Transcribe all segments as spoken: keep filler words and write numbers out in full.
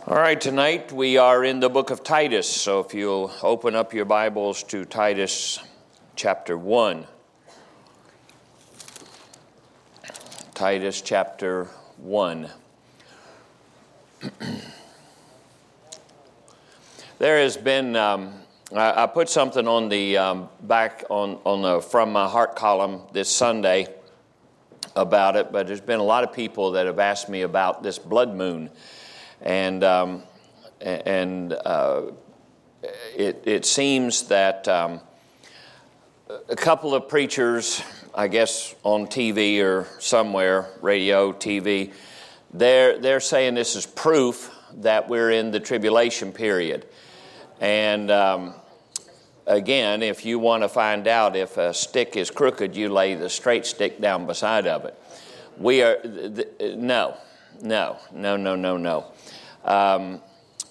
All right, tonight we are in the book of Titus, so if you'll open up your Bibles to Titus chapter one. Titus chapter one. There has been, um, I, I put something on the um, back on, on the From My Heart column this Sunday about it, but there's been a lot of people that have asked me about this blood moon. And um, and uh, it, it seems that um, a couple of preachers, I guess on T V or somewhere, radio, T V, they're, they're saying this is proof that we're in the tribulation period. And um, again, if you want to find out if a stick is crooked, you lay the straight stick down beside of it. We are, th- th- no, no, no, no, no, no. Um,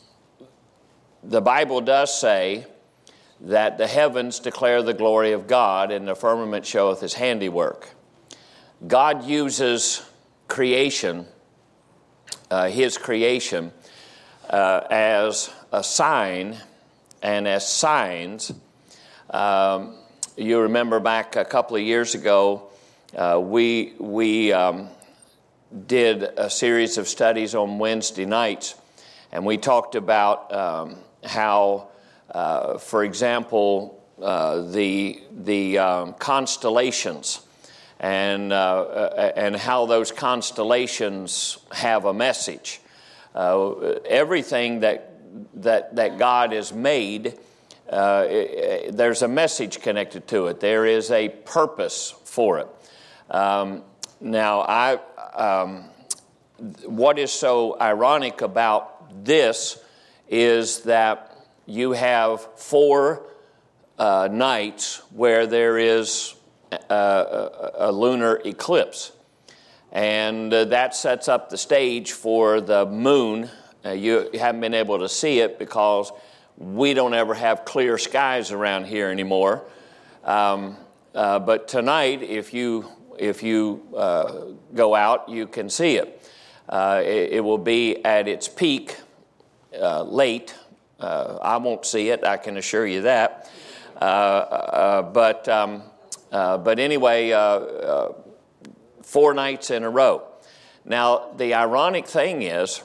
the Bible does say that the heavens declare the glory of God and the firmament showeth his handiwork. God uses creation, uh, his creation, uh, as a sign and as signs. Um, you remember back a couple of years ago, uh, we we um, did a series of studies on Wednesday nights, and we talked about um, how, uh, for example, uh, the the um, constellations, and uh, and how those constellations have a message. Uh, everything that that that God has made, uh, it, there's a message connected to it. There is a purpose for it. Um, now, I. Um, what is so ironic about this is that you have four uh, nights where there is a, a, a lunar eclipse. And uh, that sets up the stage for the moon. Uh, you haven't been able to see it because we don't ever have clear skies around here anymore. Um, uh, but tonight, if you if you uh, go out, you can see it. Uh, it, it will be at its peak uh, late. Uh, I won't see it, I can assure you that. Uh, uh, but um, uh, but anyway, uh, uh, four nights in a row. Now, the ironic thing is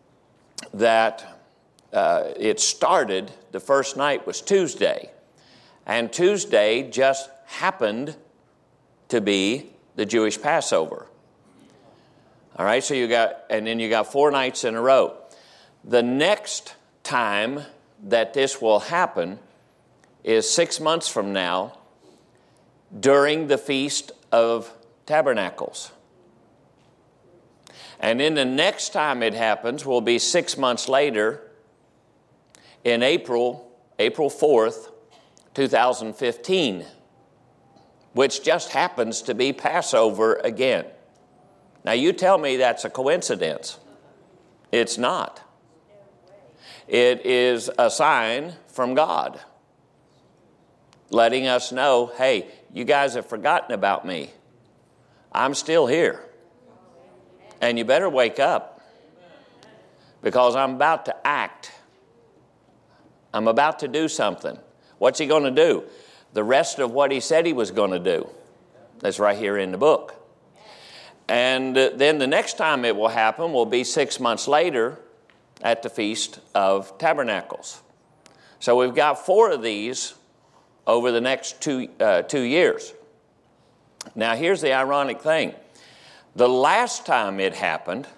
that uh, it started, the first night was Tuesday, and Tuesday just happened to be the Jewish Passover. All right, so you got, and then you got four nights in a row. The next time that this will happen is six months from now during the Feast of Tabernacles. And then the next time it happens will be six months later in April, April fourth, two thousand fifteen. Which just happens to be Passover again. Now, you tell me that's a coincidence. It's not. It is a sign from God, letting us know, hey, you guys have forgotten about me. I'm still here. And you better wake up, because I'm about to act. I'm about to do something. What's he going to do? The rest of what he said he was going to do. That's right here in the book. And then the next time it will happen will be six months later at the Feast of Tabernacles. So we've got four of these over the next two, uh, two years. Now here's the ironic thing. The last time it happened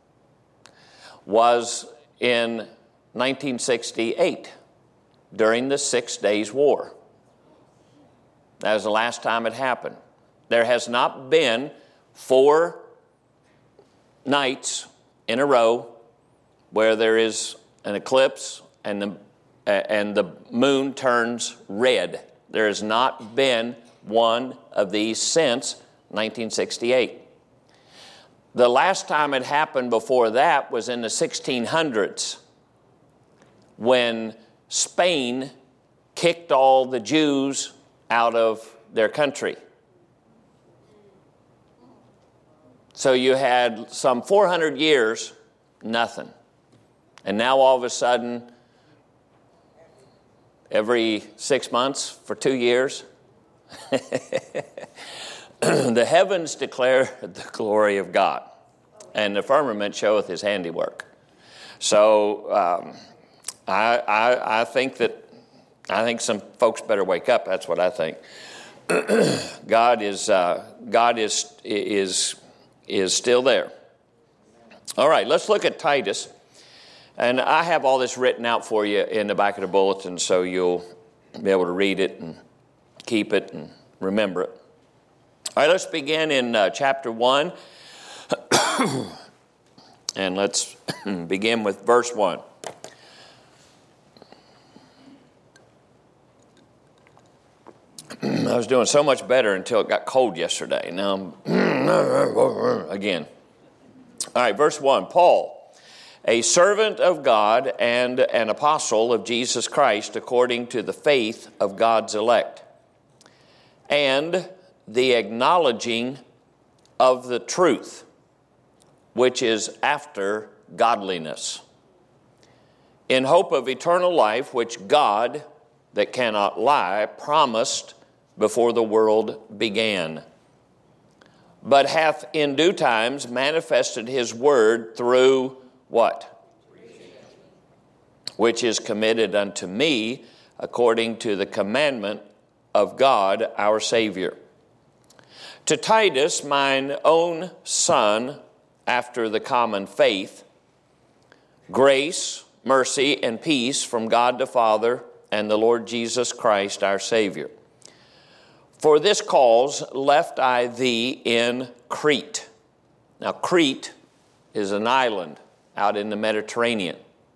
was in nineteen sixty-eight during the Six Days War. That was the last time it happened. There has not been four nights in a row where there is an eclipse and the, and the moon turns red. There has not been one of these since nineteen sixty-eight. The last time it happened before that was in the sixteen hundreds when Spain kicked all the Jews out of their country. So you had some four hundred years, nothing. And now all of a sudden, every six months for two years, the heavens declare the glory of God, and the firmament showeth his handiwork. So um, I, I, I think that I think some folks better wake up. That's what I think. God is uh, God is is is still there. All right, let's look at Titus, and I have all this written out for you in the back of the bulletin, so you'll be able to read it and keep it and remember it. All right, let's begin in uh, chapter one, and let's begin with verse one. I was doing so much better until it got cold yesterday. Now I'm again. All right, verse one. Paul, a servant of God and an apostle of Jesus Christ according to the faith of God's elect, and the acknowledging of the truth, which is after godliness, in hope of eternal life, which God, that cannot lie, promised before the world began, but hath in due times manifested his word through what? Which is committed unto me according to the commandment of God our Savior. To Titus, mine own son, after the common faith, grace, mercy, and peace from God the Father and the Lord Jesus Christ our Savior. For this cause left I thee in Crete. Now, Crete is an island out in the Mediterranean.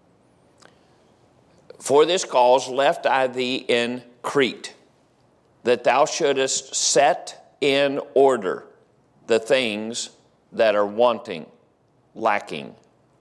For this cause left I thee in Crete, that thou shouldest set in order the things that are wanting, lacking,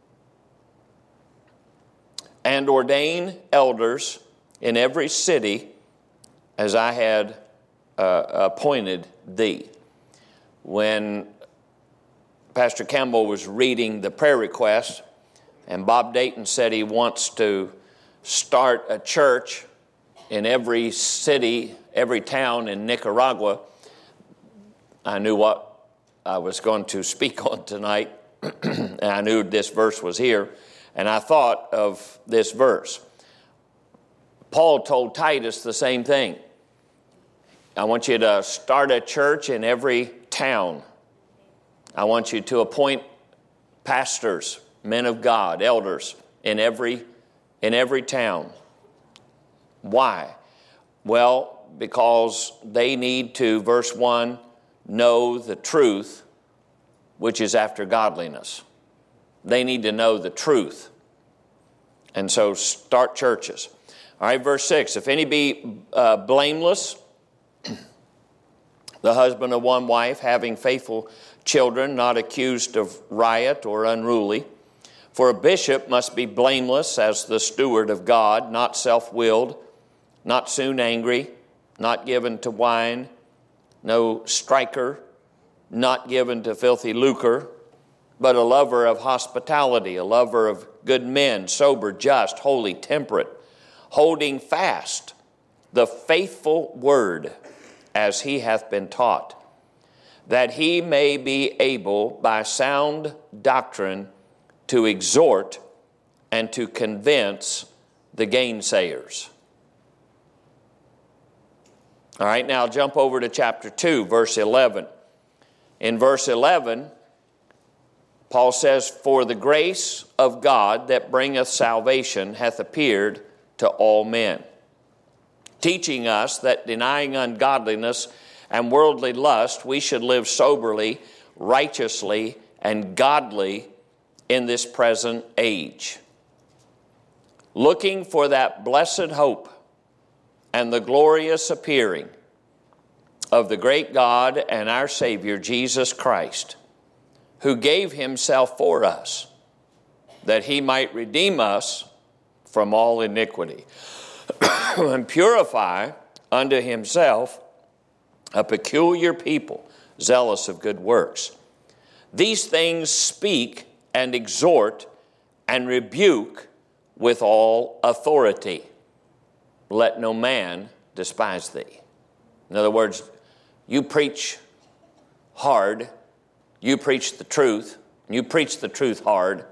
and ordain elders in every city as I had uh, appointed thee. When Pastor Campbell was reading the prayer request, and Bob Dayton said he wants to start a church in every city, every town in Nicaragua, I knew what I was going to speak on tonight, and I knew this verse was here, and I thought of this verse. Paul told Titus the same thing. I want you to start a church in every town. I want you to appoint pastors, men of God, elders in every in every town. Why? Well, because they need to, verse one, know the truth, which is after godliness. They need to know the truth. And so start churches. All right, verse six, if any be uh, blameless, the husband of one wife, having faithful children, not accused of riot or unruly. For a bishop must be blameless as the steward of God, not self-willed, not soon angry, not given to wine, no striker, not given to filthy lucre, but a lover of hospitality, a lover of good men, sober, just, holy, temperate, holding fast the faithful word as he hath been taught, that he may be able by sound doctrine to exhort and to convince the gainsayers. All right, now jump over to chapter two, verse eleven. In verse eleven, Paul says, for the grace of God that bringeth salvation hath appeared to all men, teaching us that denying ungodliness and worldly lust, we should live soberly, righteously, and godly in this present age, looking for that blessed hope and the glorious appearing of the great God and our Savior, Jesus Christ, who gave himself for us, that he might redeem us from all iniquity, and purify unto himself a peculiar people, zealous of good works. These things speak and exhort and rebuke with all authority. Let no man despise thee. In other words, you preach hard, you preach the truth, you preach the truth hard,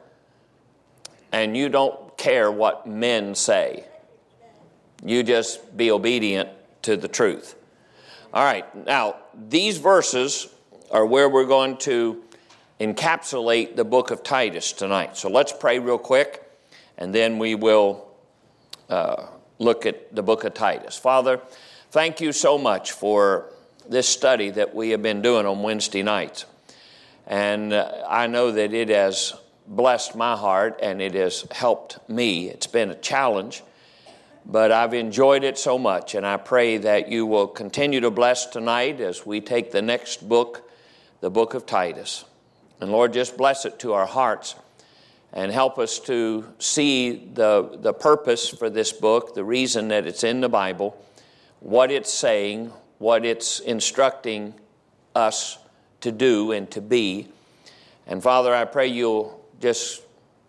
and you don't care what men say. You just be obedient to the truth. All right, now, these verses are where we're going to encapsulate the book of Titus tonight. So let's pray real quick, and then we will uh, look at the book of Titus. Father, thank you so much for this study that we have been doing on Wednesday nights. And uh, I know that it has blessed my heart and it has helped me. It's been a challenge, but I've enjoyed it so much, and I pray that you will continue to bless tonight as we take the next book, the book of Titus. And Lord, just bless it to our hearts and help us to see the, the purpose for this book, the reason that it's in the Bible, what it's saying, what it's instructing us to do and to be. And Father, I pray you'll just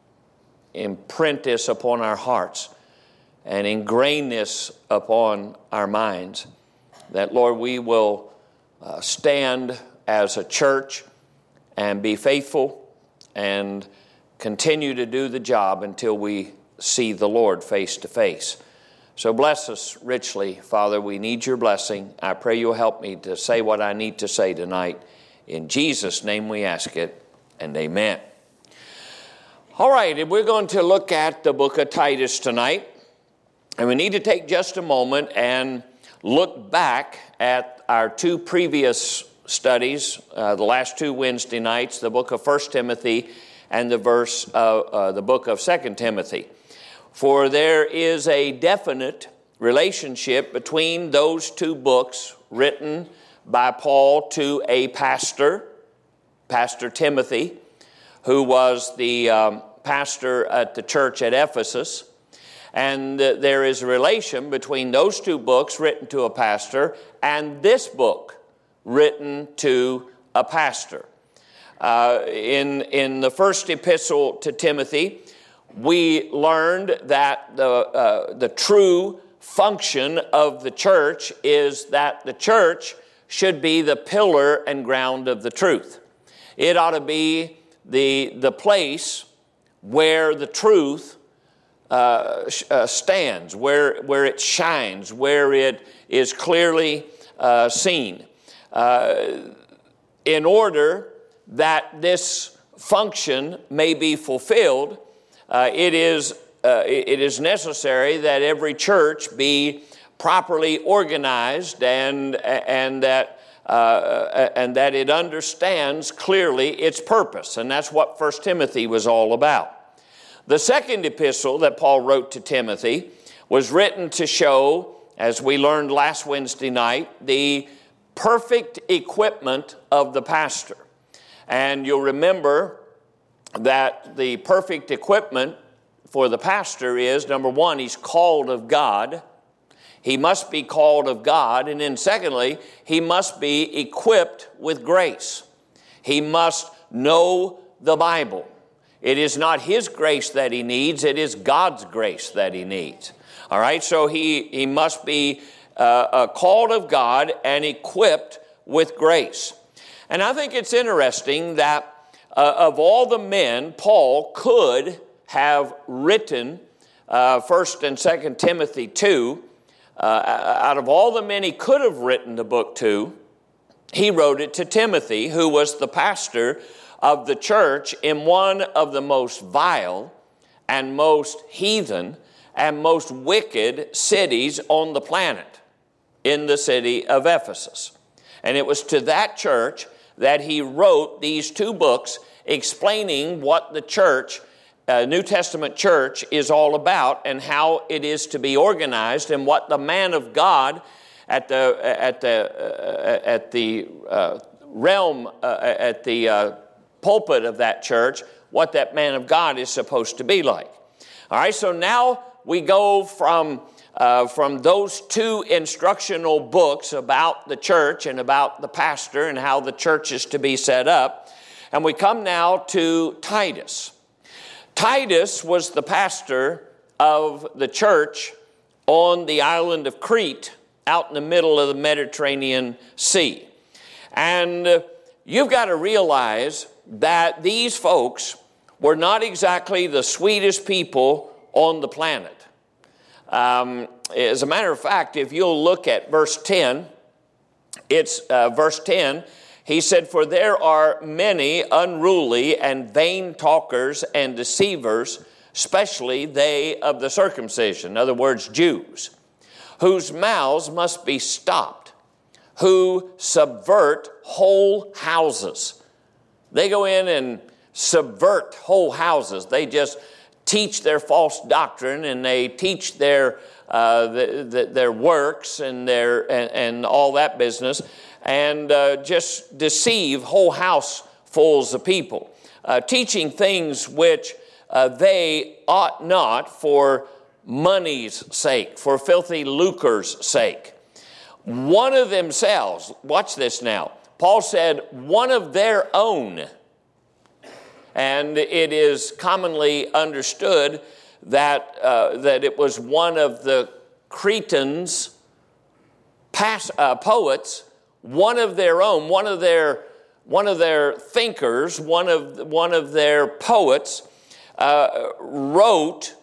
imprint this upon our hearts and ingrain this upon our minds, that, Lord, we will uh, stand as a church and be faithful and continue to do the job until we see the Lord face to face. So bless us richly, Father. We need your blessing. I pray you'll help me to say what I need to say tonight. In Jesus' name we ask it, and amen. All right, and we're going to look at the book of Titus tonight. And we need to take just a moment and look back at our two previous studies, uh, the last two Wednesday nights, the book of First Timothy and the verse, uh, uh, the book of Second Timothy. For there is a definite relationship between those two books written by Paul to a pastor, Pastor Timothy, who was the um, pastor at the church at Ephesus. And uh, there is a relation between those two books written to a pastor and this book written to a pastor. Uh, in, in the first epistle to Timothy, we learned that the, uh, the true function of the church is that the church should be the pillar and ground of the truth. It ought to be the, the place where the truth uh, uh, stands, where, where it shines, where it is clearly uh, seen. Uh, in order that this function may be fulfilled, uh, it is uh, it is necessary that every church be properly organized and and that uh, and that it understands clearly its purpose, and that's what First Timothy was all about. The second epistle that Paul wrote to Timothy was written to show, as we learned last Wednesday night, the perfect equipment of the pastor. And you'll remember that the perfect equipment for the pastor is, number one, he's called of God. He must be called of God. And then secondly, he must be equipped with grace. He must know the Bible. It is not his grace that he needs, it is God's grace that he needs. All right, so he, he must be uh, uh, called of God and equipped with grace. And I think it's interesting that uh, of all the men Paul could have written uh, First and Second Timothy two, uh, out of all the men he could have written the book to, he wrote it to Timothy, who was the pastor of the church in one of the most vile and most heathen and most wicked cities on the planet, in the city of Ephesus. And it was to that church that he wrote these two books explaining what the church, uh, New Testament church, is all about and how it is to be organized, and what the man of God at the at the uh, at the uh, realm uh, at the uh, pulpit of that church, what that man of God is supposed to be like. All right, so now we go from uh, from those two instructional books about the church and about the pastor and how the church is to be set up, and we come now to Titus. Titus was the pastor of the church on the island of Crete, out in the middle of the Mediterranean Sea. And uh, you've got to realize that these folks were not exactly the sweetest people on the planet. Um, as a matter of fact, if you'll look at verse ten, it's uh, verse ten, he said, "For there are many unruly and vain talkers and deceivers, especially they of the circumcision," in other words, Jews, "whose mouths must be stopped, who subvert whole houses." They go in and subvert whole houses. They just teach their false doctrine, and they teach their uh, the, the, their works and their and, and all that business, and uh, just deceive whole housefuls of people, uh, teaching things which uh, they ought not, for money's sake, for filthy lucre's sake. One of themselves, watch this now, Paul said, one of their own. And it is commonly understood that uh, that it was one of the Cretans' past, uh, poets, one of their own, one of their one of their thinkers, one of one of their poets uh, wrote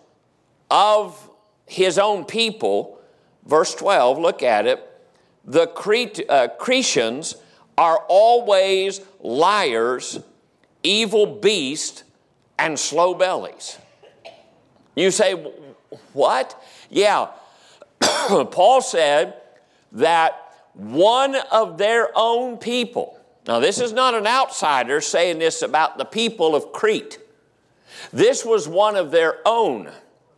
of his own people. Verse twelve, look at it. The Cret- uh, Cretians are always liars, evil beasts, and slow bellies. You say, what? Yeah, Paul said that one of their own people, now this is not an outsider saying this about the people of Crete. This was one of their own.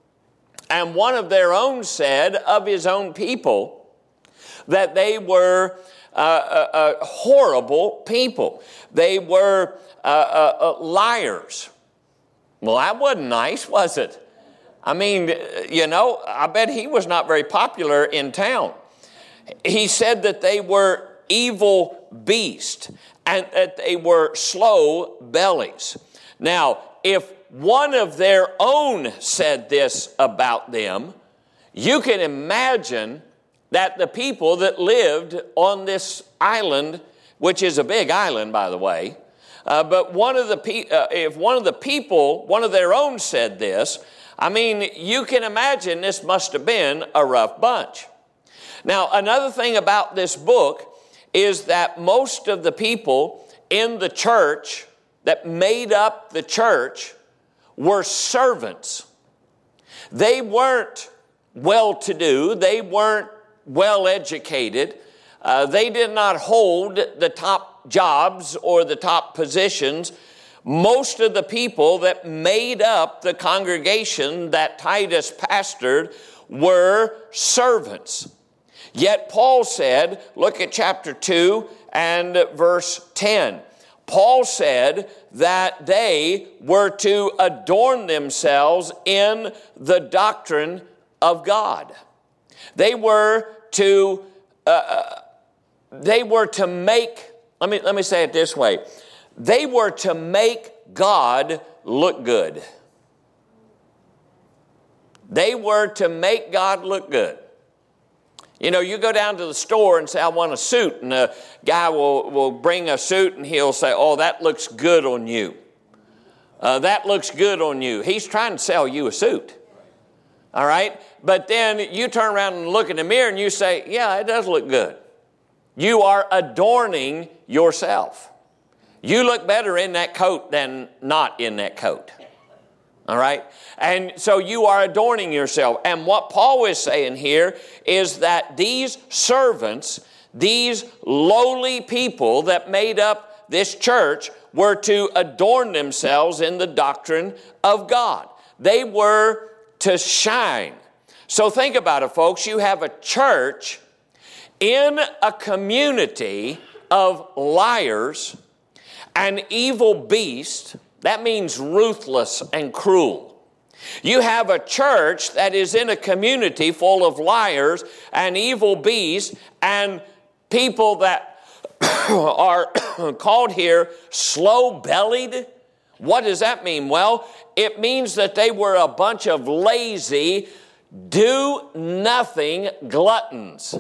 And one of their own said of his own people that they were uh, uh, uh, horrible people. They were uh, uh, uh, liars. Well, that wasn't nice, was it? I mean, you know, I bet he was not very popular in town. He said that they were evil beasts and that they were slow bellies. Now, if one of their own said this about them, you can imagine that the people that lived on this island, which is a big island, by the way, uh, but one of the pe- uh, if one of the people, one of their own said this, I mean, you can imagine this must have been a rough bunch. Now, another thing about this book is that most of the people in the church that made up the church were servants. They weren't well-to-do. They weren't well-educated. Uh, they did not hold the top jobs or the top positions. Most of the people that made up the congregation that Titus pastored were servants. Yet Paul said, look at chapter two and verse ten. Paul said that they were to adorn themselves in the doctrine of God. They were to uh, they were to make, let me let me say it this way. They were to make God look good. They were to make God look good. You know, you go down to the store and say, I want a suit, and the guy will, will bring a suit and he'll say, oh, that looks good on you. Uh, that looks good on you. He's trying to sell you a suit. All right? But then you turn around and look in the mirror and you say, yeah, it does look good. You are adorning yourself. You look better in that coat than not in that coat. All right? And so you are adorning yourself. And what Paul is saying here is that these servants, these lowly people that made up this church, were to adorn themselves in the doctrine of God. They were to shine. So think about it, folks. You have a church in a community of liars and evil beasts. That means ruthless and cruel. You have a church that is in a community full of liars and evil beasts and people that are called here slow-bellied. What does that mean? Well, it means that they were a bunch of lazy, do-nothing gluttons.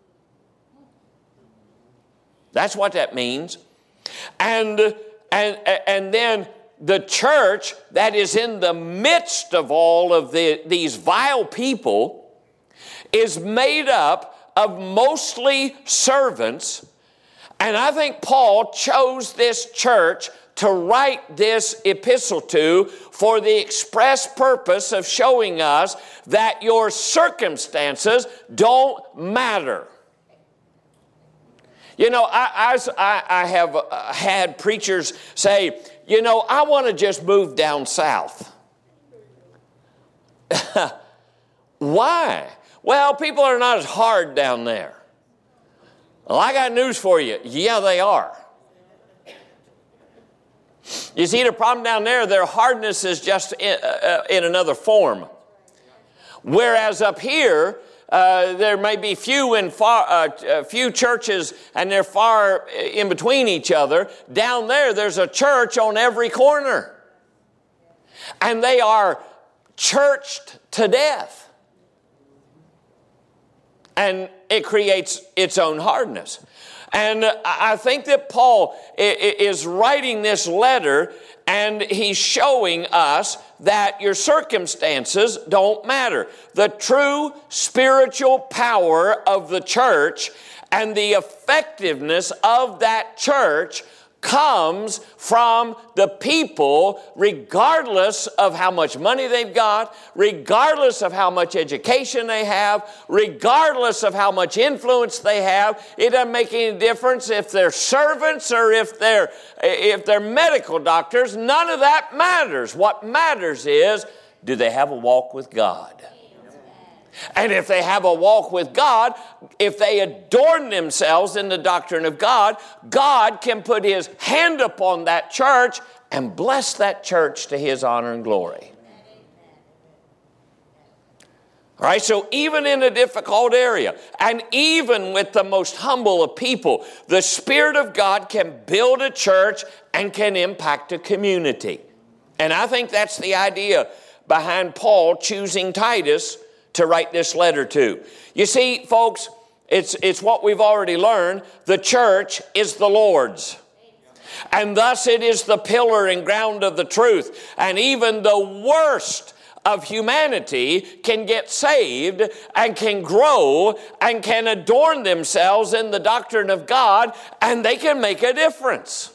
That's what that means. And, and, and then the church that is in the midst of all of the, these vile people is made up of mostly servants. And I think Paul chose this church to write this epistle to for the express purpose of showing us that your circumstances don't matter. You know, I, I, I have had preachers say, you know, I want to just move down south. Why? Well, people are not as hard down there. Well, I got news for you. Yeah, they are. You see, the problem down there, their hardness is just in, uh, in another form. Whereas up here, uh, there may be few and far, uh, few churches, and they're far in between each other. Down there, there's a church on every corner, and they are churched to death, and it creates its own hardness. And I think that Paul is writing this letter, and he's showing us that your circumstances don't matter. The true spiritual power of the church and the effectiveness of that church comes from the people, regardless of how much money they've got, regardless of how much education they have, regardless of how much influence they have. It doesn't make any difference if they're servants or if they're, if they're medical doctors. None of that matters. What matters is, do they have a walk with God? And if they have a walk with God, if they adorn themselves in the doctrine of God, God can put His hand upon that church and bless that church to His honor and glory. All right, so even in a difficult area, and even with the most humble of people, the Spirit of God can build a church and can impact a community. And I think that's the idea behind Paul choosing Titus to write this letter to. You see, folks, it's, it's what we've already learned. The church is the Lord's. And thus it is the pillar and ground of the truth. And even the worst of humanity can get saved and can grow and can adorn themselves in the doctrine of God, and they can make a difference.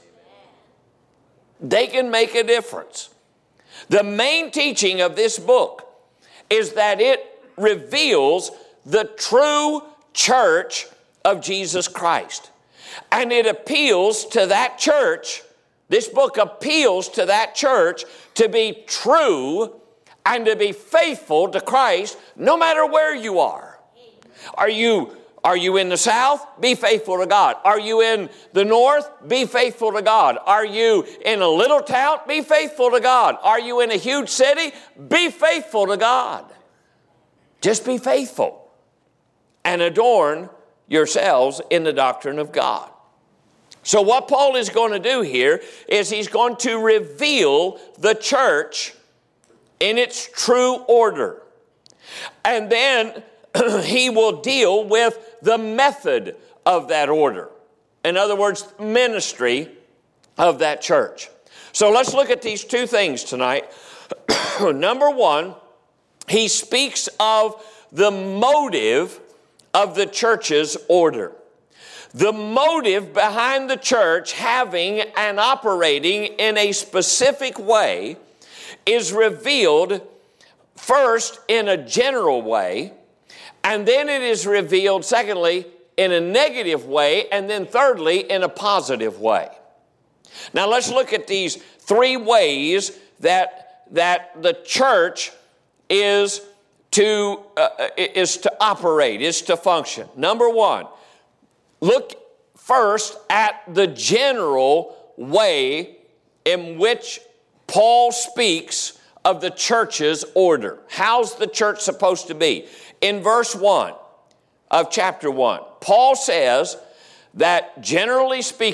They can make a difference. The main teaching of this book is that it reveals the true church of Jesus Christ. And it appeals to that church, this book appeals to that church to be true and to be faithful to Christ no matter where you are. Are you, are you in the South? Be faithful to God. Are you in the North? Be faithful to God. Are you in a little town? Be faithful to God. Are you in a huge city? Be faithful to God. Just be faithful and adorn yourselves in the doctrine of God. So what Paul is going to do here is he's going to reveal the church in its true order. And then he will deal with the method of that order. In other words, ministry of that church. So let's look at these two things tonight. Number one, he speaks of the motive of the church's order. The motive behind the church having and operating in a specific way is revealed first in a general way, and then it is revealed, secondly, in a negative way, and then thirdly, in a positive way. Now let's look at these three ways that, that the church is to, uh, is to operate, is to function. Number one, look first at the general way in which Paul speaks of the church's order. How's the church supposed to be? In verse one of chapter one, Paul says that generally speaking,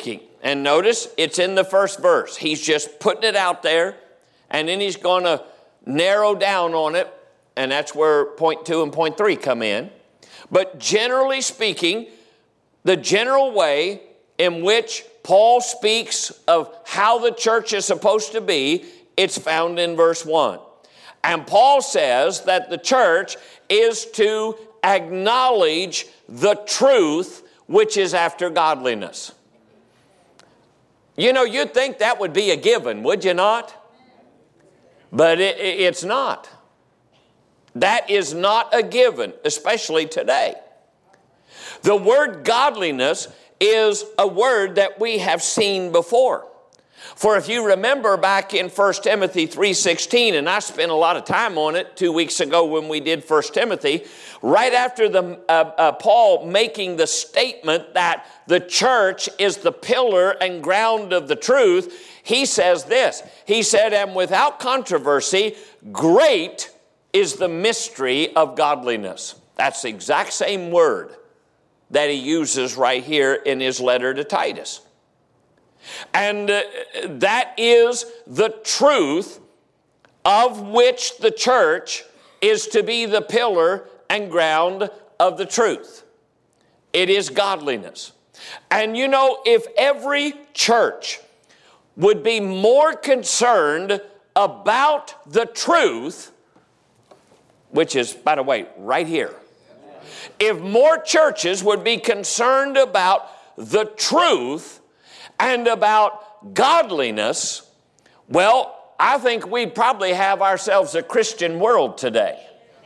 And notice it's in the first verse. He's just putting it out there, and then he's going to narrow down on it, and that's where point two and point three come in. But generally speaking, the general way in which Paul speaks of how the church is supposed to be, it's found in verse one. And Paul says that the church is to acknowledge the truth which is after godliness. You know, you'd think that would be a given, would you not? But it, it's not. That is not a given, especially today. The word godliness is a word that we have seen before. For if you remember back in First Timothy three sixteen, and I spent a lot of time on it two weeks ago when we did First Timothy, right after the uh, uh, Paul making the statement that the church is the pillar and ground of the truth, he says this. He said, and without controversy, great is the mystery of godliness. That's the exact same word that he uses right here in his letter to Titus. And uh, that is the truth of which the church is to be the pillar and ground of the truth. It is godliness. And you know, if every church would be more concerned about the truth, which is, by the way, right here. If more churches would be concerned about the truth and about godliness, well, I think we'd probably have ourselves a Christian world today.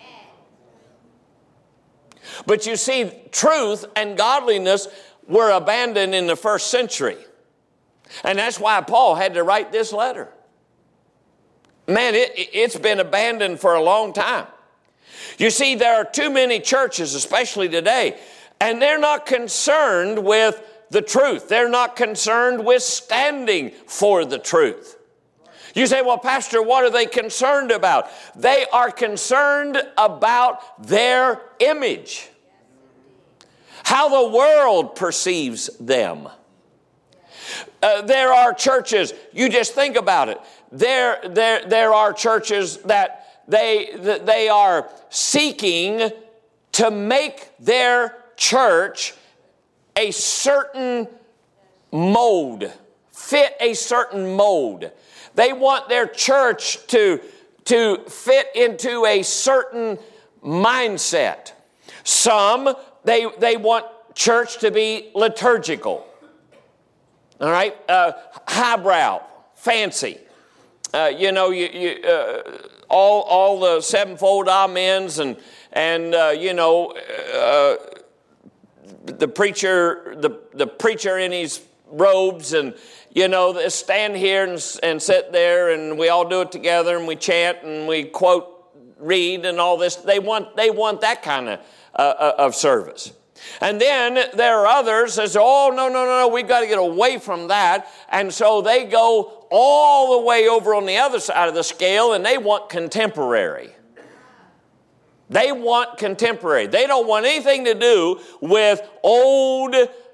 But you see, truth and godliness were abandoned in the first century. And that's why Paul had to write this letter. Man, it, it's been abandoned for a long time. You see, there are too many churches, especially today, and they're not concerned with the truth. They're not concerned with standing for the truth. You say, well, Pastor, what are they concerned about? They are concerned about their image, how the world perceives them. Uh, there are churches, you just think about it, there, there, there are churches that they, that they are seeking to make their church a certain mold, fit a certain mold. They want their church to, to fit into a certain mindset. Some, they, they want church to be liturgical. All right? Uh, highbrow, fancy. Uh, you know, you, you, uh, all, all the sevenfold amens and, and uh, you know, uh, the preacher, the, the preacher in his robes and, you know, they stand here and, and sit there and we all do it together and we chant and we quote, read and all this. They want, they want that kind of, uh, of service. And then there are others that say, oh, no, no, no, no, we've got to get away from that. And so they go all the way over on the other side of the scale and they want contemporary. They want contemporary. They don't want anything to do with old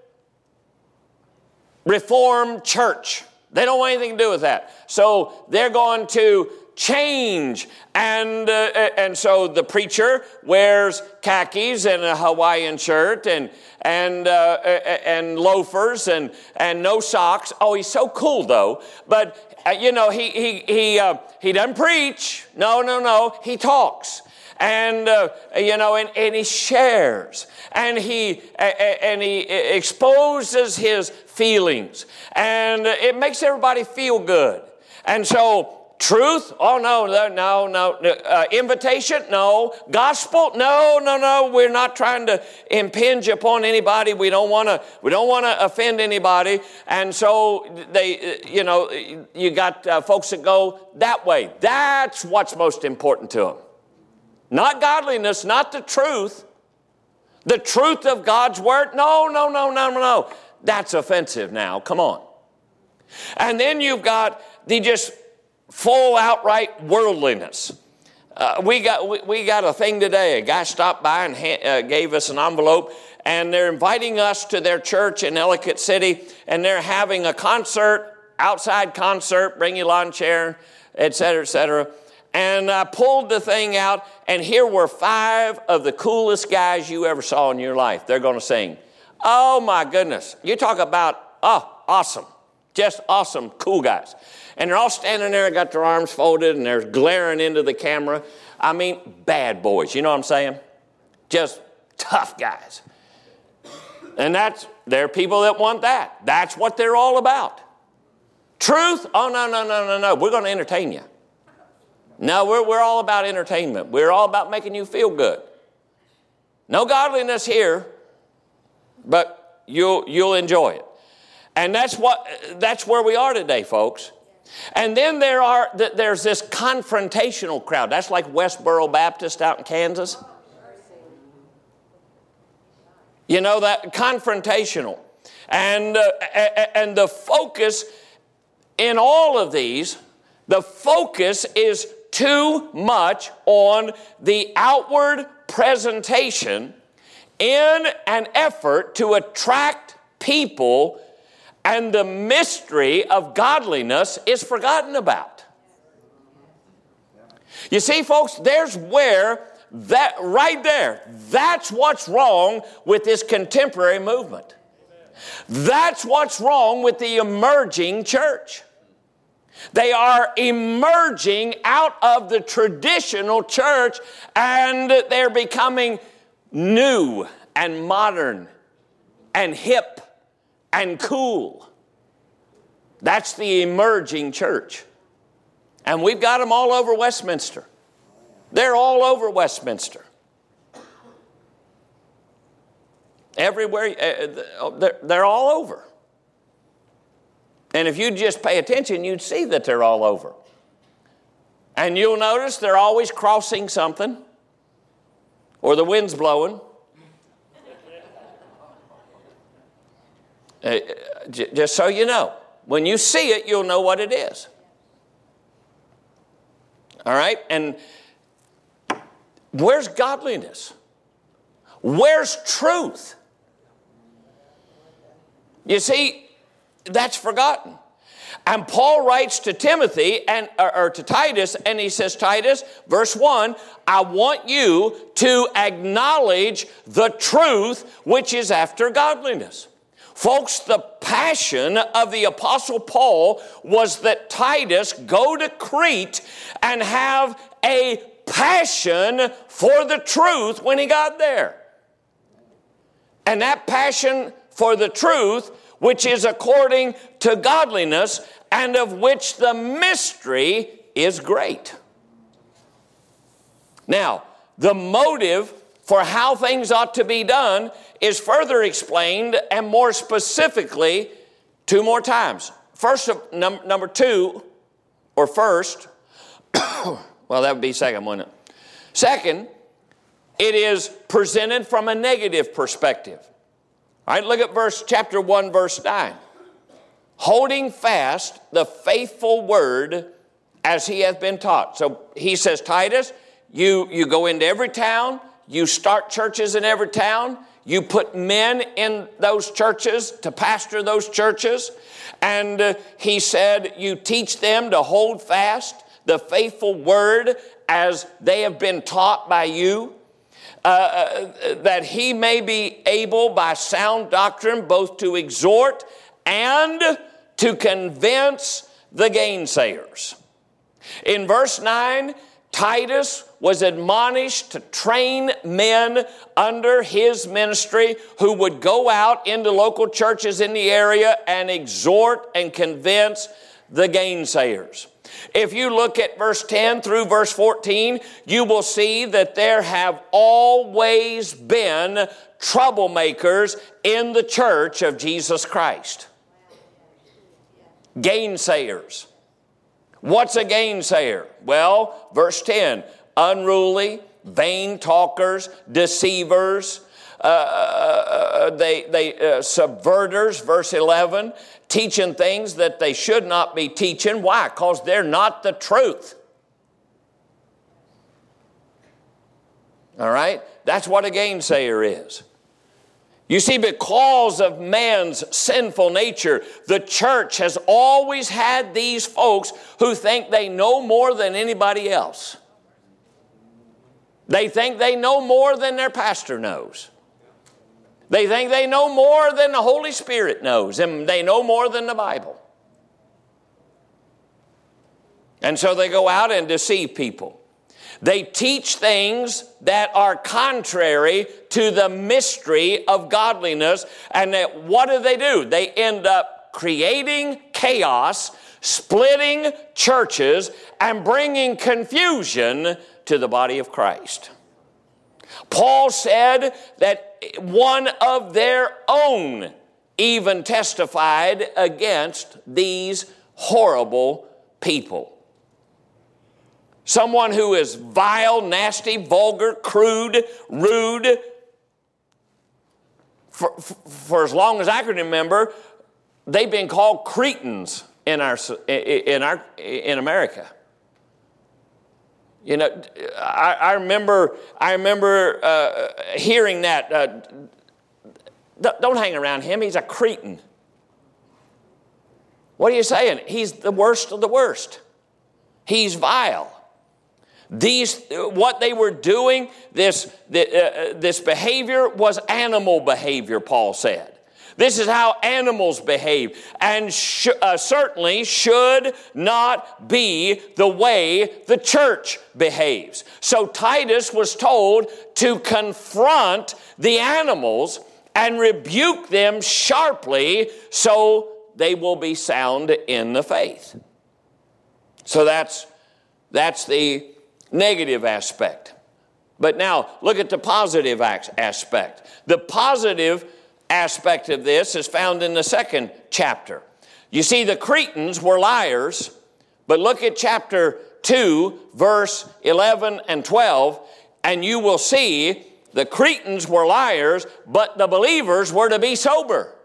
Reformed church. They don't want anything to do with that. So they're going to change. And uh, and so the preacher wears khakis and a Hawaiian shirt and and uh, and loafers and and no socks. Oh, he's so cool though. But uh, you know, he he he uh, he doesn't preach. No, no, no. He talks. And, uh, you know, and, and he shares, and he, uh, and he exposes his feelings, and it makes everybody feel good. And so, truth? Oh, no, no, no, no. Uh, invitation? No. Gospel? No, no, no. We're not trying to impinge upon anybody. We don't want to, we don't want to offend anybody. And so, they, you know, you got uh, folks that go that way. That's what's most important to them. Not godliness, not the truth. The truth of God's word. No, no, no, no, no, no. That's offensive now. Come on. And then you've got the just full outright worldliness. Uh, we got we, we got a thing today. A guy stopped by and ha- uh, gave us an envelope, and they're inviting us to their church in Ellicott City, and they're having a concert, outside concert, bring your lawn chair, et cetera, et cetera. And I pulled the thing out, and here were five of the coolest guys you ever saw in your life. They're going to sing. Oh, my goodness. You talk about, oh, awesome. Just awesome, cool guys. And they're all standing there and got their arms folded, and they're glaring into the camera. I mean, bad boys. You know what I'm saying? Just tough guys. And that's, there are people that want that. That's what they're all about. Truth? Oh, no, no, no, no, no. We're going to entertain you. No, we're, we're all about entertainment. We're all about making you feel good. No godliness here, but you'll, you'll enjoy it. And that's what that's where we are today, folks. And then there are there's this confrontational crowd. That's like Westboro Baptist out in Kansas. You know, that confrontational. And, uh, and the focus in all of these, the focus is too much on the outward presentation in an effort to attract people, and the mystery of godliness is forgotten about. You see, folks, there's where that, right there, that's what's wrong with this contemporary movement. That's what's wrong with the emerging church. They are emerging out of the traditional church, and they're becoming new and modern and hip and cool. That's the emerging church. And we've got them all over Westminster. They're all over Westminster. Everywhere, they're all over. And if you just pay attention, you'd see that they're all over. And you'll notice they're always crossing something, or the wind's blowing. uh, j- just so you know, when you see it, you'll know what it is. All right? And where's godliness? Where's truth? You see, that's forgotten. And Paul writes to Timothy and or, or to Titus, and he says, Titus, verse one, I want you to acknowledge the truth which is after godliness. Folks, the passion of the Apostle Paul was that Titus go to Crete and have a passion for the truth when he got there. And that passion for the truth, which is according to godliness, and of which the mystery is great. Now, the motive for how things ought to be done is further explained, and more specifically, two more times. First, num- number two, or first, well, that would be second, wouldn't it? Second, it is presented from a negative perspective. All right, look at verse chapter one, verse nine. Holding fast the faithful word as he hath been taught. So he says, Titus, you, you go into every town, you start churches in every town, you put men in those churches to pastor those churches, and uh, he said, you teach them to hold fast the faithful word as they have been taught by you. Uh, that he may be able by sound doctrine both to exhort and to convince the gainsayers. In verse nine, Titus was admonished to train men under his ministry who would go out into local churches in the area and exhort and convince the gainsayers. If you look at verse ten through verse fourteen, you will see that there have always been troublemakers in the church of Jesus Christ. Gainsayers. What's a gainsayer? Well, verse ten, unruly, vain talkers, deceivers, uh, uh, they, they uh, subverters, verse eleven, teaching things that they should not be teaching. Why? Because they're not the truth. All right? That's what a gainsayer is. You see, because of man's sinful nature, the church has always had these folks who think they know more than anybody else. They think they know more than their pastor knows. They think they know more than the Holy Spirit knows, and they know more than the Bible. And so they go out and deceive people. They teach things that are contrary to the mystery of godliness. And that, what do they do? They end up creating chaos, splitting churches, and bringing confusion to the body of Christ. Paul said that one of their own even testified against these horrible people. Someone who is vile, nasty, vulgar, crude, rude. For, for as long as I can remember, they've been called Cretans in our in our in America. You know, I, I remember I remember uh, hearing that. Uh, don't hang around him. He's a Cretan. What are you saying? He's the worst of the worst. He's vile. These, what they were doing, this, uh, this behavior was animal behavior, Paul said. This is how animals behave, and sh- uh, certainly should not be the way the church behaves. So Titus was told to confront the animals and rebuke them sharply so they will be sound in the faith. So that's, that's the negative aspect. But now, look at the positive aspect. The positive aspect of this is found in the second chapter. You see, the Cretans were liars, but look at chapter two, verse eleven and twelve, and you will see the Cretans were liars, but the believers were to be sober.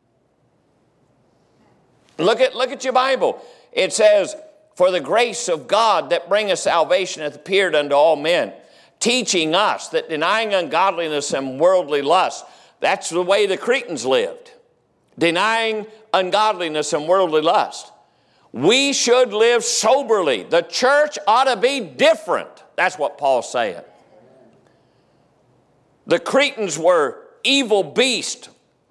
Look at, look at your Bible. It says, "For the grace of God that bringeth salvation hath appeared unto all men, teaching us that denying ungodliness and worldly lust," that's the way the Cretans lived, denying ungodliness and worldly lust. We should live soberly. The church ought to be different. That's what Paul's saying. The Cretans were evil beasts,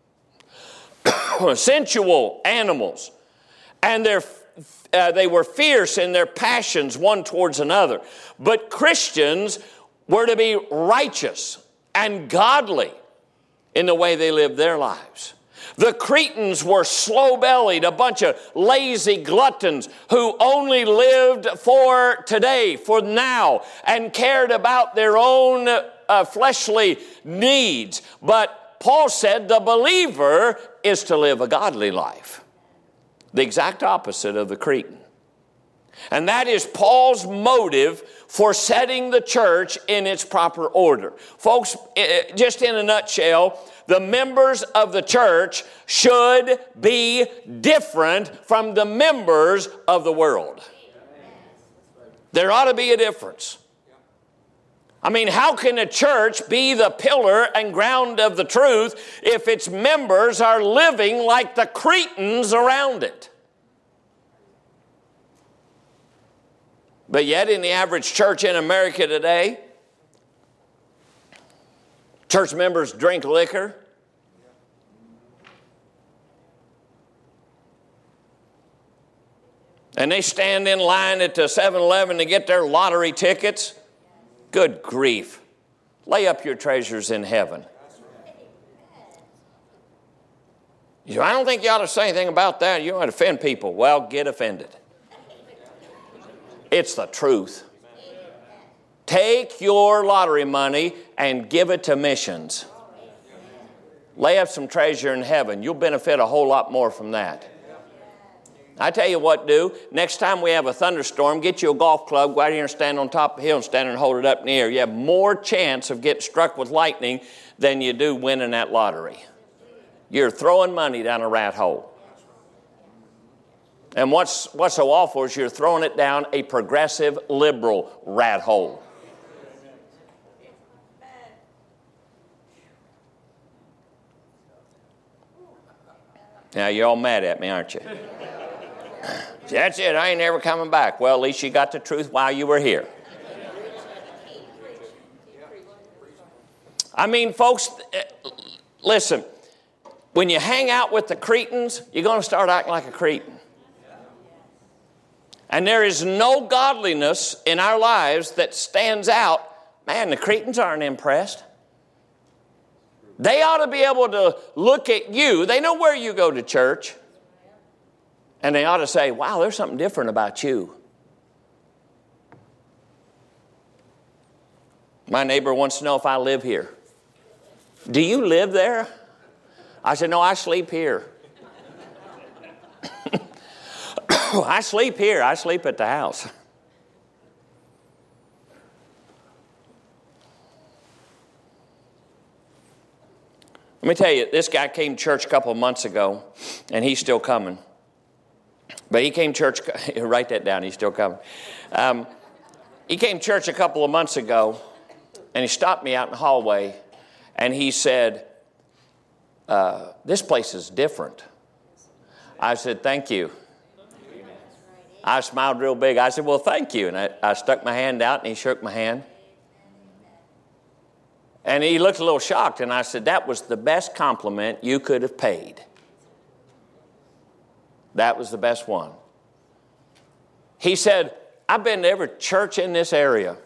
sensual animals, and their Uh, they were fierce in their passions one towards another. But Christians were to be righteous and godly in the way they lived their lives. The Cretans were slow-bellied, a bunch of lazy gluttons who only lived for today, for now, and cared about their own uh, fleshly needs. But Paul said the believer is to live a godly life. The exact opposite of the Cretan. And that is Paul's motive for setting the church in its proper order. Folks, just in a nutshell, the members of the church should be different from the members of the world. There ought to be a difference. I mean, how can a church be the pillar and ground of the truth if its members are living like the Cretans around it? But yet in the average church in America today, church members drink liquor. And they stand in line at the seven eleven to get their lottery tickets. Good grief. Lay up your treasures in heaven. You know, I don't think you ought to say anything about that. You ought to offend people. Well, get offended. It's the truth. Take your lottery money and give it to missions. Lay up some treasure in heaven. You'll benefit a whole lot more from that. I tell you what, do. Next time we have a thunderstorm, get you a golf club, go out here and stand on top of the hill and stand and hold it up in the air. You have more chance of getting struck with lightning than you do winning that lottery. You're throwing money down a rat hole. And what's, what's so awful is you're throwing it down a progressive liberal rat hole. Now, you're all mad at me, aren't you? That's it. I ain't never coming back. Well, at least you got the truth while you were here. I mean, folks, listen. When you hang out with the Cretans, you're going to start acting like a Cretan. And there is no godliness in our lives that stands out. Man, the Cretans aren't impressed. They ought to be able to look at you. They know where you go to church. And they ought to say, wow, there's something different about you. My neighbor wants to know if I live here. Do you live there? I said, no, I sleep here. I sleep here. I sleep at the house. Let me tell you, this guy came to church a couple of months ago, and he's still coming. But he came to church, write that down, he's still coming. Um, he came to church a couple of months ago, and he stopped me out in the hallway, and he said, uh, this place is different. I said, thank you. I smiled real big. I said, well, thank you. And I, I stuck my hand out, and he shook my hand. And he looked a little shocked, and I said, that was the best compliment you could have paid. That was the best one. He said, I've been to every church in this area.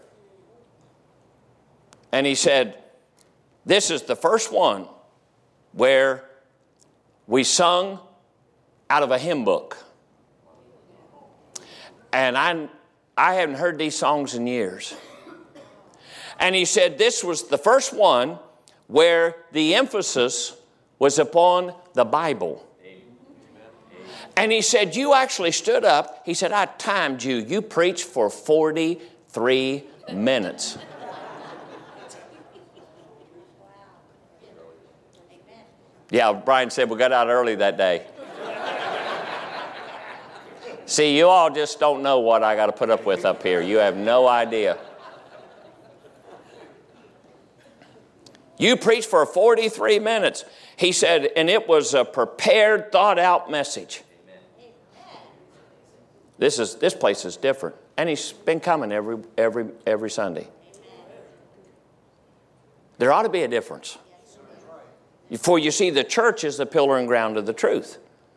And he said, this is the first one where we sung out of a hymn book. And I, I haven't heard these songs in years. And he said this was the first one where the emphasis was upon the Bible. And he said, you actually stood up. He said, I timed you. You preached for forty-three minutes. Yeah, Brian said we got out early that day. See, you all just don't know what I got to put up with up here. You have no idea. You preached for forty-three minutes. He said, and it was a prepared, thought-out message. This is this place is different. And he's been coming every every every Sunday. There ought to be a difference. For you see, the church is the pillar and ground of the truth.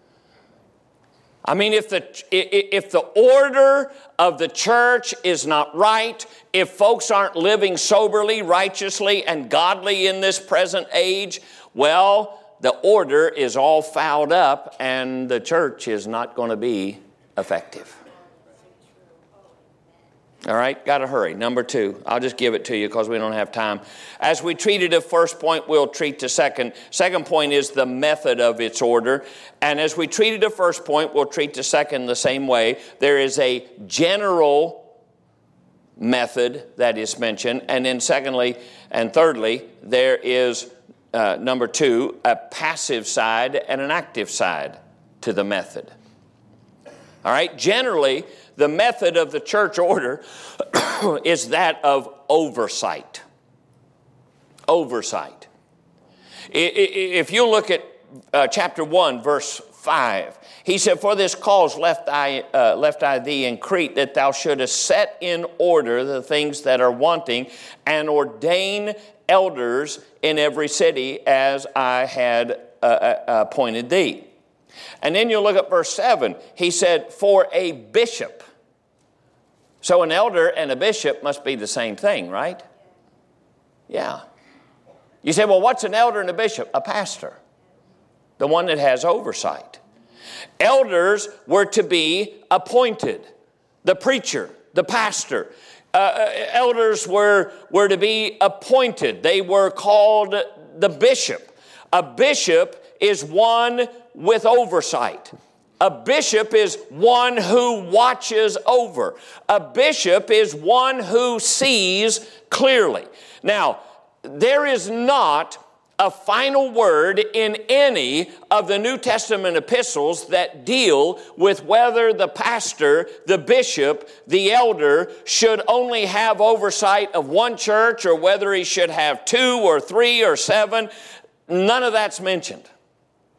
I mean, if the if the order of the church is not right, if folks aren't living soberly, righteously, and godly in this present age, well, the order is all fouled up, and the church is not going to be effective. All right, got to hurry. Number two, I'll just give it to you because we don't have time. As we treated the first point, we'll treat the second. Second point is the method of its order. And as we treated the first point, we'll treat the second the same way. There is a general method that is mentioned. And then secondly and thirdly, there is, uh, number two, a passive side and an active side to the method. All right, generally, the method of the church order is that of oversight. Oversight. If you look at uh, chapter one, verse five, he said, for this cause left I, uh, left I thee in Crete, that thou shouldest set in order the things that are wanting, and ordain elders in every city as I had uh, appointed thee. And then you look at verse seven. He said, for a bishop. So an elder and a bishop must be the same thing, right? Yeah. You say, well, what's an elder and a bishop? A pastor. The one that has oversight. Elders were to be appointed. The preacher, the pastor. Uh, elders were, were to be appointed. They were called the bishop. A bishop is one with oversight. A bishop is one who watches over. A bishop is one who sees clearly. Now, there is not a final word in any of the New Testament epistles that deal with whether the pastor, the bishop, the elder should only have oversight of one church or whether he should have two or three or seven. None of that's mentioned.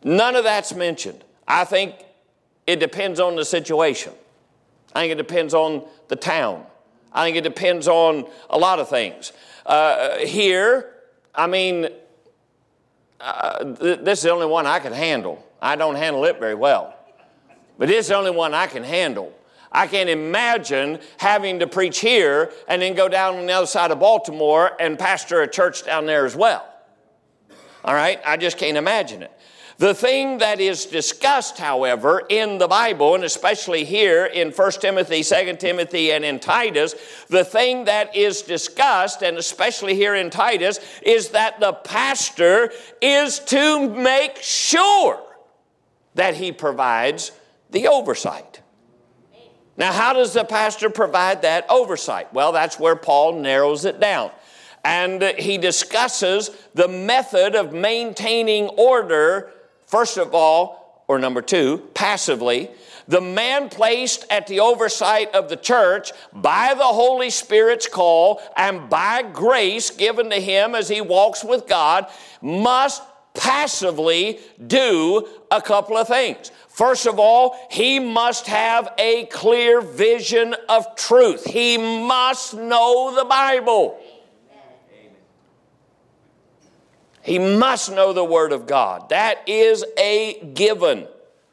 None of that's mentioned. I think it depends on the situation. I think it depends on the town. I think it depends on a lot of things. Uh, here, I mean, uh, th- this is the only one I can handle. I don't handle it very well. But it's the only one I can handle. I can't imagine having to preach here and then go down on the other side of Baltimore and pastor a church down there as well. All right? I just can't imagine it. The thing that is discussed, however, in the Bible, and especially here in First Timothy, Second Timothy, and in Titus, the thing that is discussed, and especially here in Titus, is that the pastor is to make sure that he provides the oversight. Now, how does the pastor provide that oversight? Well, that's where Paul narrows it down. And he discusses the method of maintaining order, first of all, or number two, passively. The man placed at the oversight of the church by the Holy Spirit's call and by grace given to him as he walks with God must passively do a couple of things. First of all, he must have a clear vision of truth. He must know the Bible. He must know the Word of God. That is a given.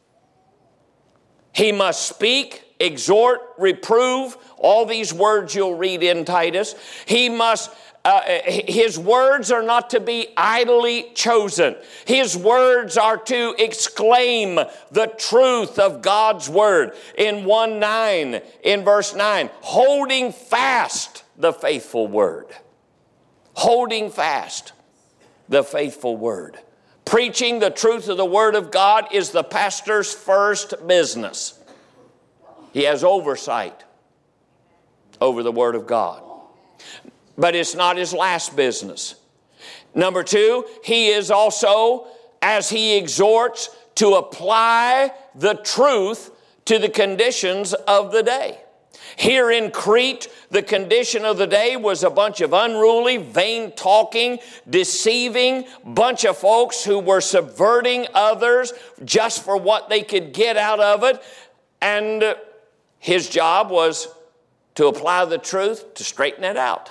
He must speak, exhort, reprove, all these words you'll read in Titus. He must Uh, his words are not to be idly chosen. His words are to exclaim the truth of God's word. In one nine, in verse nine, holding fast the faithful word. Holding fast the faithful word. Preaching the truth of the word of God is the pastor's first business. He has oversight over the word of God. But it's not his last business. Number two, he is also, as he exhorts, to apply the truth to the conditions of the day. Here in Crete, the condition of the day was a bunch of unruly, vain-talking, deceiving bunch of folks who were subverting others just for what they could get out of it. And his job was to apply the truth to straighten it out.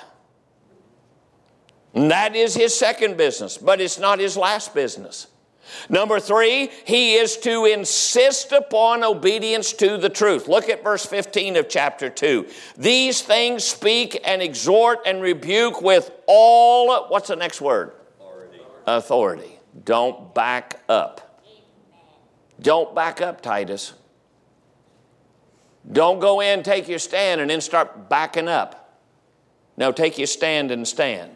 And that is his second business, but it's not his last business. Number three, he is to insist upon obedience to the truth. Look at verse fifteen of chapter two. These things speak and exhort and rebuke with all, what's the next word? Authority. Authority. Don't back up. Don't back up, Titus. Don't go in, take your stand, and then start backing up. No, take your stand and stand.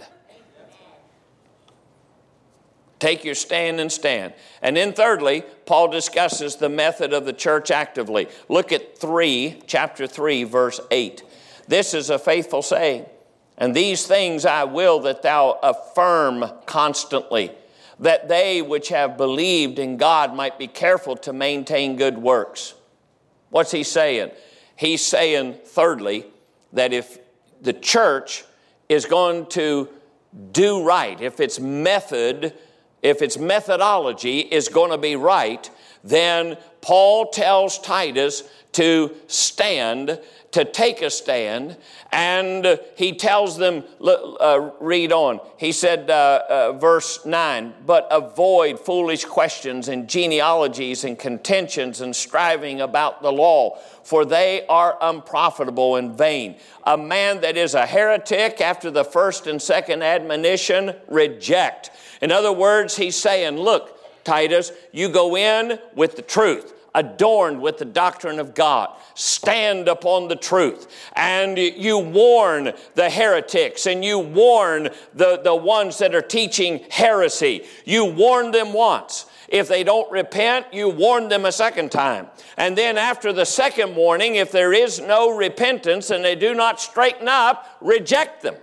Take your stand and stand. And then thirdly, Paul discusses the method of the church actively. Look at three, chapter three, verse eight. This is a faithful saying. And these things I will that thou affirm constantly, that they which have believed in God might be careful to maintain good works. What's he saying? He's saying, thirdly, that if the church is going to do right, if its method If its methodology is going to be right, then Paul tells Titus to stand, to take a stand, and he tells them, uh, read on. He said, uh, uh, verse nine, but avoid foolish questions and genealogies and contentions and striving about the law, for they are unprofitable and vain. A man that is a heretic after the first and second admonition, reject. In other words, he's saying, look, Titus, you go in with the truth, adorned with the doctrine of God. Stand upon the truth. And you warn the heretics and you warn the, the ones that are teaching heresy. You warn them once. If they don't repent, you warn them a second time. And then after the second warning, if there is no repentance and they do not straighten up, reject them.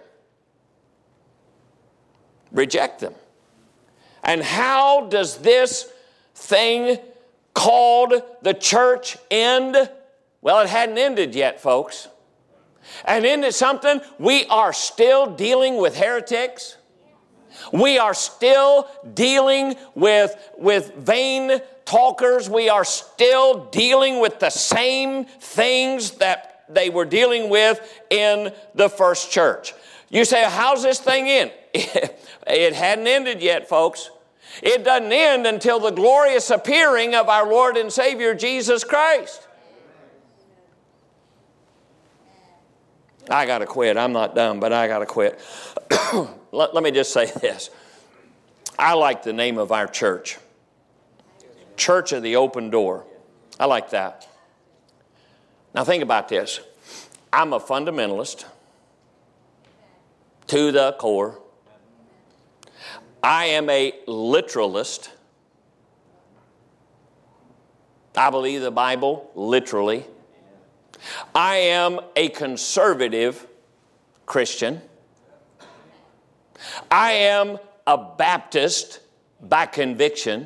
Reject them. And how does this thing called the church end? Well, it hadn't ended yet, folks. And isn't it something? We are still dealing with heretics. We are still dealing with, with vain talkers. We are still dealing with the same things that they were dealing with in the first church. You say, how's this thing end? It hadn't ended yet, folks. It doesn't end until the glorious appearing of our Lord and Savior Jesus Christ. I got to quit. I'm not done, but I got to quit. let, let me just say this. I like the name of our church. Church of the Open Door. I like that. Now think about this. I'm a fundamentalist to the core. I am a literalist. I believe the Bible literally. I am a conservative Christian. I am a Baptist by conviction.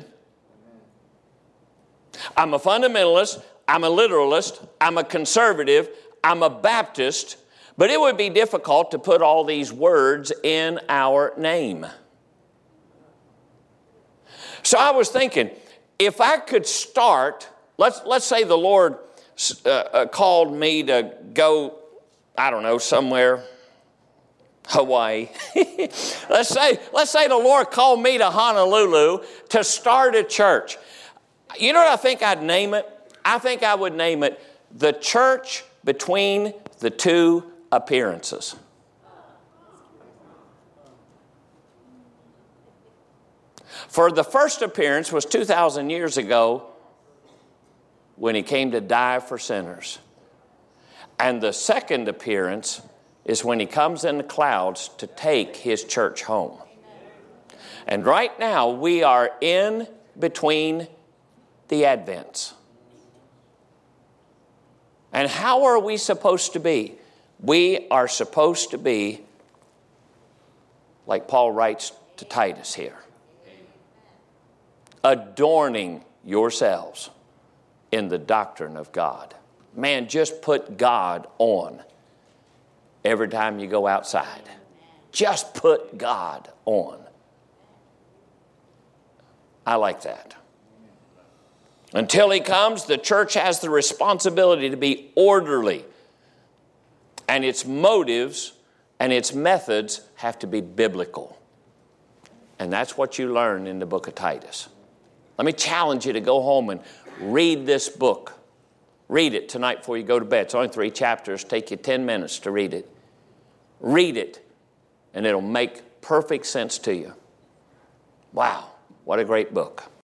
I'm a fundamentalist. I'm a literalist. I'm a conservative. I'm a Baptist. But it would be difficult to put all these words in our name. So I was thinking, if I could start, let's, let's say the Lord uh, uh, called me to go, I don't know, somewhere, Hawaii. let's say, let's say the Lord called me to Honolulu to start a church. You know what I think I'd name it? I think I would name it the church between the two appearances. For the first appearance was two thousand years ago when he came to die for sinners. And the second appearance is when he comes in the clouds to take his church home. And right now we are in between the Advents. And how are we supposed to be? We are supposed to be, like Paul writes to Titus here, adorning yourselves in the doctrine of God. Man, just put God on every time you go outside. Just put God on. I like that. Until he comes, the church has the responsibility to be orderly. And its motives and its methods have to be biblical. And that's what you learn in the book of Titus. Let me challenge you to go home and read this book. Read it tonight before you go to bed. It's only three chapters. Take you ten minutes to read it. Read it, and it'll make perfect sense to you. Wow, what a great book.